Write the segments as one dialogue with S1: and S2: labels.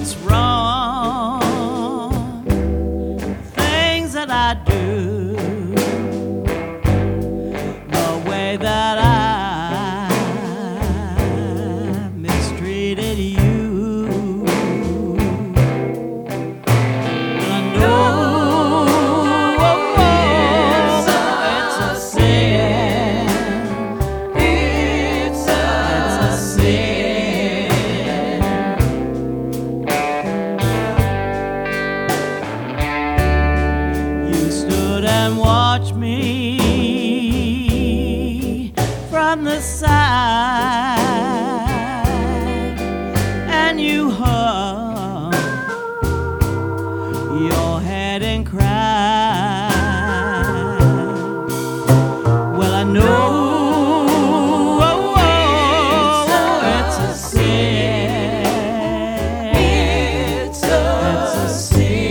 S1: it's wrong, things that I do, the way that I mistreated you. And I know it's a sin. It's a sin. And watch me from the side, and you hung your head and cried. Well, I know it's a sin. It's a sin.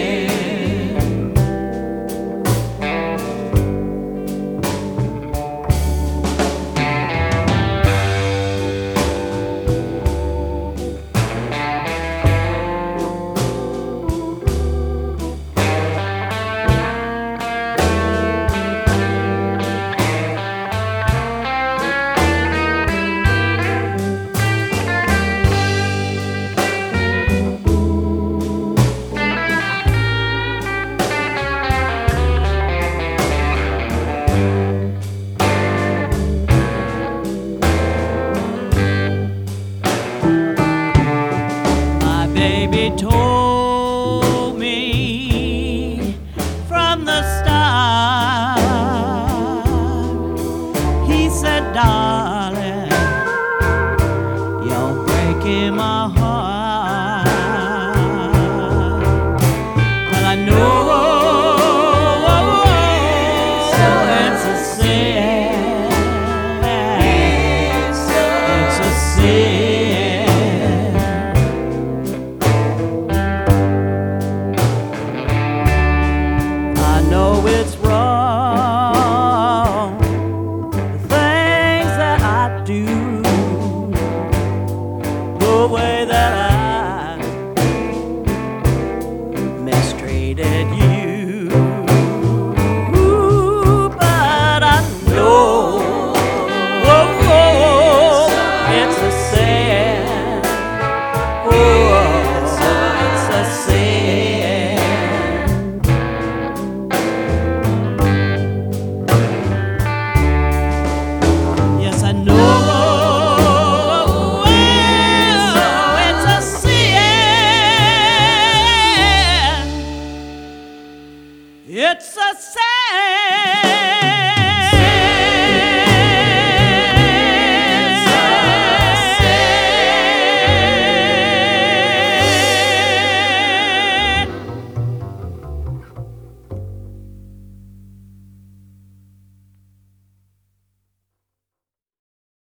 S1: Baby told me from the start, he said, darling, you're breaking my heart. Well, I know it's a sin. It's a sin. I know it's wrong, the things that I do, the way that I mistreated you. But I know it's a sin. It's a sin. Yes, I know it's a sin. It's a sin.